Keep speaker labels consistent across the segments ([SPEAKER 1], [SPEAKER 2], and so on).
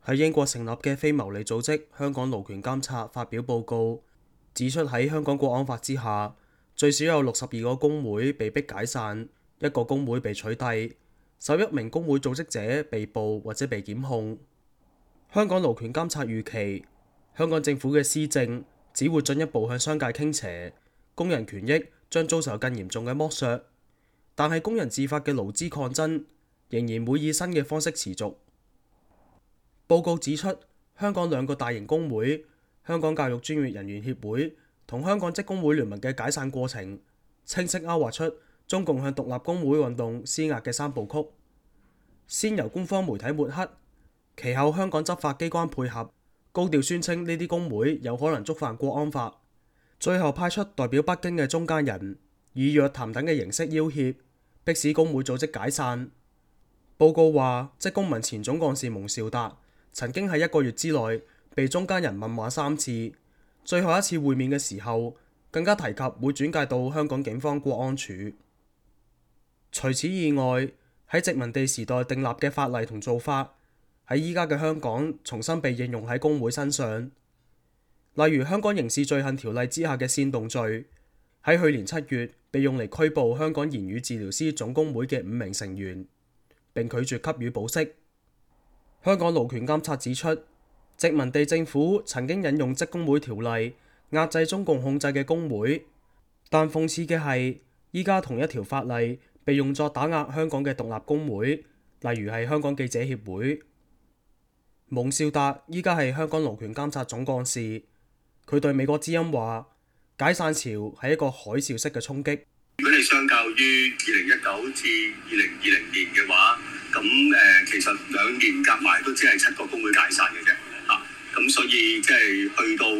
[SPEAKER 1] 喺英國成立嘅非牟利組織香港勞權監察發表報告，指出喺香港國安法之下，最少有62個工會被迫解散，一個工會被取締，11名工會組織者被捕或者被檢控。香港勞權監察預期，香港政府嘅施政只會進一步向商界傾斜，工人權益將遭受更嚴重嘅剝削。但係工人自發嘅勞資抗爭仍然會以新嘅方式持續。報告指出，香港兩個大型工會香港教育專業人員協會同香港職工會聯盟嘅解散過程，清晰勾畫出中共向獨立工會運動施壓嘅三部曲。先由官方媒體抹黑，其後香港執法機關配合，高調宣稱呢啲工會有可能觸犯國安法，最後派出代表北京嘅中間人，以約談等嘅形式要挾，迫使工會組織解散。報告話，職工盟前總幹事蒙兆達曾經喺1個月之內被中間人問話3次，最後一次會面嘅時候更加提及會轉介到香港警方國安處。除此以外，喺殖民地時代訂立嘅法例同做法喺依家嘅香港重新被應用喺工會身上。例如香港刑事罪行條例之下嘅煽動罪，喺去年7月被用嚟拘捕香港言語治療師總工會嘅5名成員，並拒絕給予保釋。香港勞權監察指出，殖民地政府曾經引用職工會條例壓制中共控制嘅工會，但諷刺嘅係，依家同一條法例被用作打壓香港嘅獨立工會，例如係香港記者協會。蒙兆達依家係香港勞權監察總幹事，佢對美國之音話：解散潮係一個海嘯式嘅衝擊。
[SPEAKER 2] 如果你相較於2019至2020年嘅話，咁其實2年夾埋都只係7個工會解散嘅啫。咁所以即係去到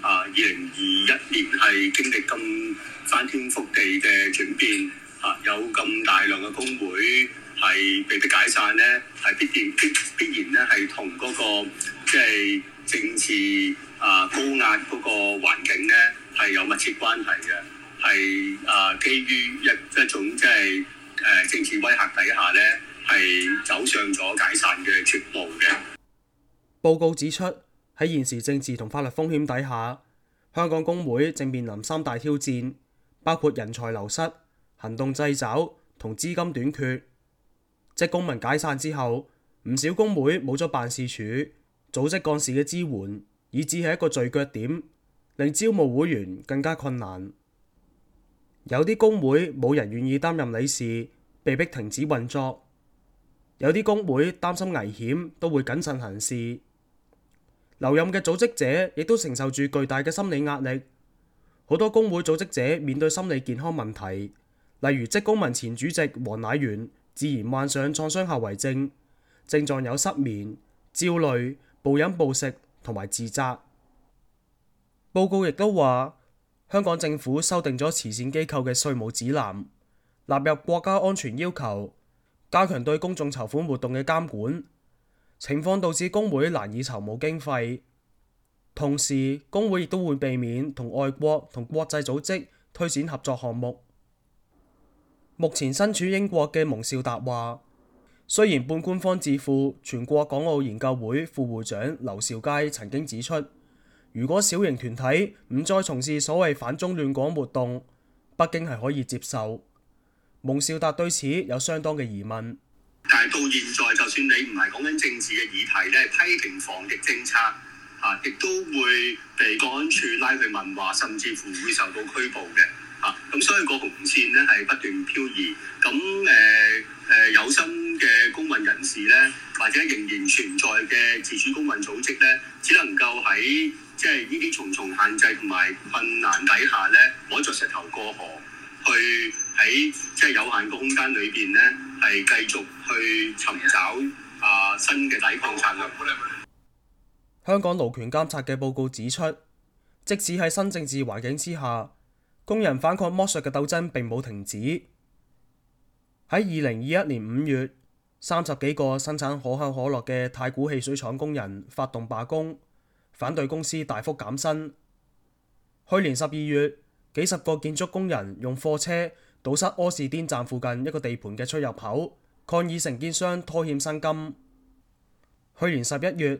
[SPEAKER 2] 2021年係經歷咁翻天覆地嘅轉變，有咁大量嘅工會係被迫解散呢，係必然咧係同嗰個即係政治高壓嗰個環境呢係有密切關係嘅，係基於一種即係政治威嚇底下呢係走上咗解散嘅絕路嘅。
[SPEAKER 1] 報告指出，喺現時政治同法律風險底下，香港工會正面臨3大挑戰，包括人才流失、行動掣肘同資金短缺。職工盟解散之後，唔少工會冇咗辦事處、組織幹事嘅支援，以致係一個聚腳點，令招募會員更加困難。有啲工會冇人願意擔任理事，被迫停止運作；有啲工會擔心危險，都會謹慎行事。留任嘅組織者亦都承受住巨大嘅心理壓力，好多工會組織者面對心理健康問題，例如職工盟前主席黃乃元自然患上創傷後遺症，症狀有失眠、焦慮、暴飲暴食同埋自責。報告亦都話，香港政府修訂咗慈善機構嘅稅務指南，納入國家安全要求，加強對公眾籌款活動嘅監管。情況導致工會難以籌募經費，同時工會亦都會避免同外國同國際組織推展合作項目。目前身處英國嘅蒙兆達話，雖然半官方智庫全國港澳研究會副會長劉兆佳曾經指出，如果小型團體唔再從事所謂反中亂港活動，北京係可以接受。蒙兆達對此有相當嘅疑問。
[SPEAKER 2] 但係到現在，就算你唔係講緊政治嘅議題咧，批評防疫政策亦都會被國安處拉去問話，甚至乎會受到拘捕嘅咁所以個紅線咧係不斷漂移。咁有心嘅公民人士咧，或者仍然存在嘅自主公民組織咧，只能夠喺即係呢啲重重限制同埋困難底下咧，攞著石頭過河，去喺即係有限個空間裏邊咧，係繼續去尋找新嘅抵抗策略。
[SPEAKER 1] 香港勞權監察嘅報告指出，即使喺新政治環境之下，工人反抗剝削嘅鬥爭並冇停止。喺2021年5月，30幾個生產可口可樂嘅太古汽水廠工人發動罷工，反對公司大幅減薪。去年12月，幾十個建築工人用貨車堵塞柯士甸站附近一個地盤嘅出入口，抗議承建商拖欠薪金。去年11月，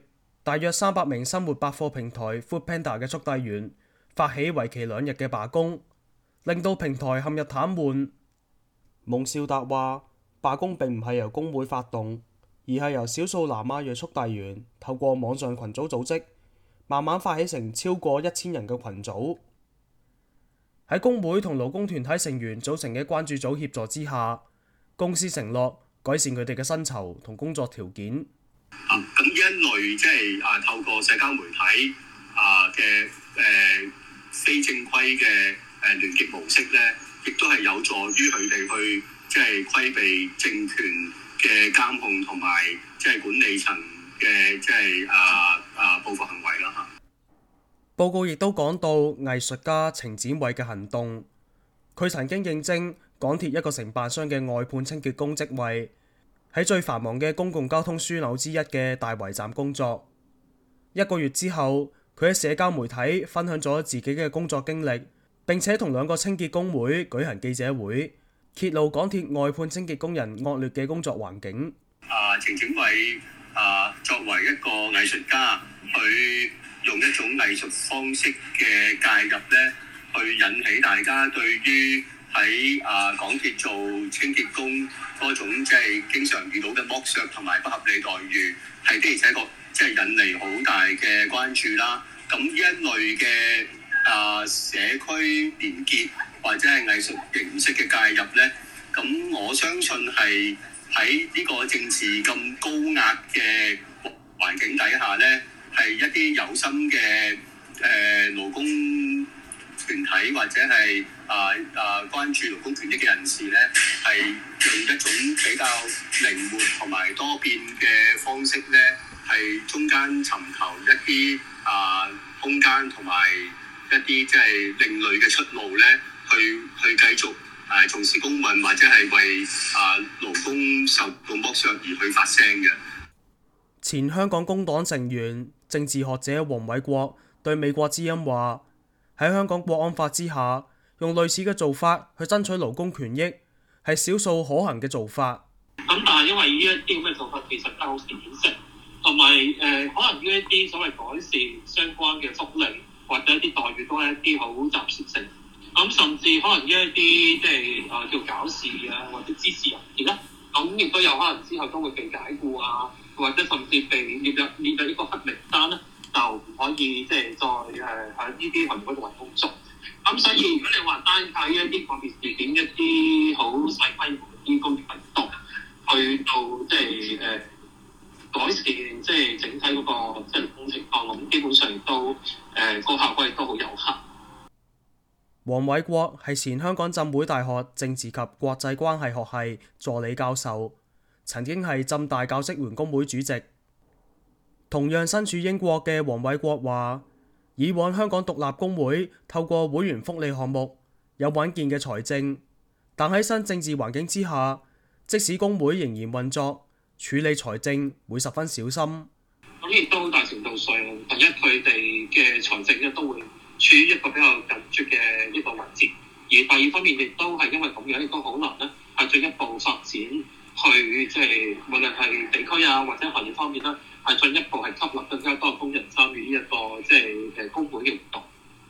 [SPEAKER 1] 大約300名生活百貨平台 Foodpanda 嘅速遞員發起為期2日嘅罷工，令到平台陷入癱瘓。蒙兆達話：罷工並唔係由工會發動，而係由少數南亞裔速遞員透過網上群組組織，慢慢發起成超過1000人嘅群組。喺工會同勞工團體成員組成嘅關注組協助之下，公司承諾改善佢哋嘅薪酬同工作條件。
[SPEAKER 2] 咁呢一類即係透過社交媒體嘅非正規嘅聯結模式咧，亦都係有助於佢哋去即係規避政權嘅監控同埋即係管理層嘅即係報復行為啦嚇。
[SPEAKER 1] 報告亦都講到藝術家程展偉嘅行動，佢曾經應徵港鐵一個承辦商嘅外判清潔工職位，喺最繁忙嘅公共交通樞紐之一嘅大圍站工作。1個月之後，佢喺社交媒體分享咗自己嘅工作經歷，並且同2個清潔工會舉行記者會，揭露港鐵外判清潔工人惡劣嘅工作環境。
[SPEAKER 2] 程展偉作為一個藝術家，佢用一種藝術方式嘅介入咧，去引起大家對於喺港鐵做清潔工嗰種即係經常遇到嘅剝削同埋不合理待遇，係的而且確即係引嚟好大嘅關注啦。咁呢一類嘅社區連結或者係藝術形式嘅介入咧，咁我相信係喺呢個政治咁高壓嘅環境底下咧，係一啲有心嘅勞工團體或者係關注勞工權益嘅人士咧，係用一種比較靈活同埋多變嘅方式咧，係中間尋求一啲空間同埋一啲即係另類嘅出路咧，去繼續從事公運或者係為勞工受到剝削而去發聲嘅。
[SPEAKER 1] 前香港工黨成員、政治學者黃偉國對美國之音話：喺香港國安法之下，用類似嘅做法去爭取勞工權益，係少數可行嘅做法。
[SPEAKER 3] 咁但係因為呢一啲咁嘅做法其實都好顯性，同埋可能呢一啲所謂改善相關嘅福利或者一啲待遇都係一啲好暫時性。咁甚至可能呢一啲即係叫搞事或者支持人士啦，咁亦都有可能之後都會被解僱或者甚至被列入呢個黑名單咧，就唔可以即係再喺呢啲行業嗰度揾工作。咁所以如果你話單睇一啲個別事件、一啲好細規模啲工業行動，去到即係改善即係整體嗰個即係勞工情況，咁基本上都個效果亦都好有限。
[SPEAKER 1] 黃偉國係前香港浸會大學政治及國際關係學系助理教授，曾經係浸大教職員工會主席。同樣身處英國嘅黃偉國話：以往香港獨立工會透過會員福利項目有穩健嘅財政，但喺新政治環境之下，即使工會仍然運作，處理財政會十分小心。
[SPEAKER 3] 咁亦都大程度上，第一佢哋嘅財政咧都會處於一個比較緊絀嘅一個位置，而第二方面亦都係因為咁樣，亦都好難咧係進一步發展去即係無論係地區或者行業方面啦，係進一步係吸納更加多嘅工人參與呢一個即係工會嘅活動。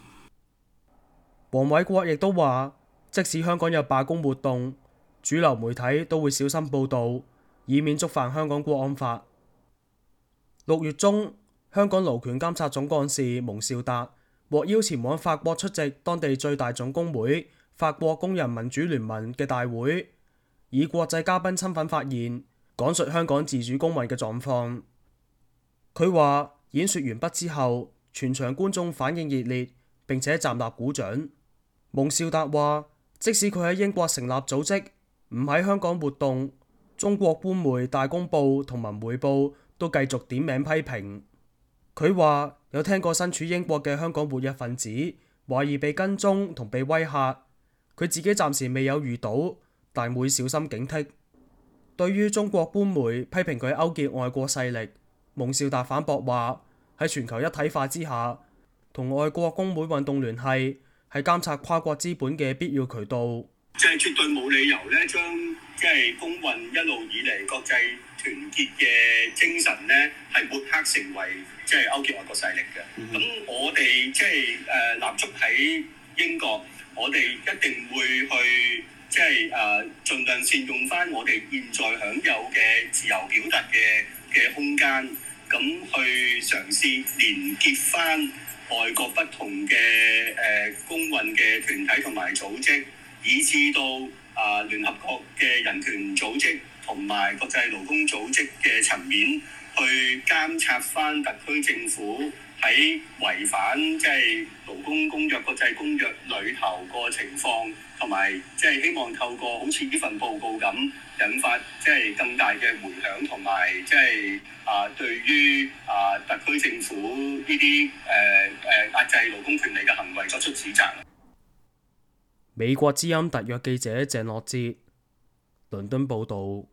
[SPEAKER 1] 黃偉國亦都話，即使香港有罷工活動，主流媒體都會小心報導，以免觸犯香港國安法。6月中，香港勞權監察總幹事蒙兆達獲邀前往法國出席當地最大總工會法國工人民主聯盟嘅大會，以國際嘉賓身份發言，講述香港自主公民嘅狀況。佢話演說完畢之後，全場觀眾反應熱烈，並且站立鼓掌。蒙兆達話，即使佢喺英國成立組織，唔喺香港活動，中國官媒大公報同文匯報都繼續點名批評。佢話有聽過身處英國嘅香港活躍分子懷疑被跟蹤同被威嚇，佢自己暫時未有遇到，但會小心警惕。對於中國官媒批評佢勾結外國勢力，蒙兆達反駁話，喺全球一體化之下，同外國工會運動聯繫係監察跨國資本嘅必要渠道。
[SPEAKER 2] 即係絕對冇理由咧，將即係工運一路以嚟國際團結嘅精神咧，係抹黑成為即係勾結外國勢力嘅。咁我哋即係立足喺英國，我哋一定會去即係盡量善用翻我哋現在享有嘅自由表達嘅空間，咁去嘗試連結翻外國不同嘅工運嘅團體同埋組織，以至到聯合國嘅人權組織同埋國際勞工組織嘅層面，去監察翻特區政府喺違反即係勞工公約、國際公約裏頭個情況，同埋即係希望透過好似呢份報告咁，引發即係更大嘅迴響，同埋即係對於特區政府呢啲壓制勞工權利嘅行為作出指責。
[SPEAKER 1] 美國之音特約記者鄭樂哲，倫敦報導。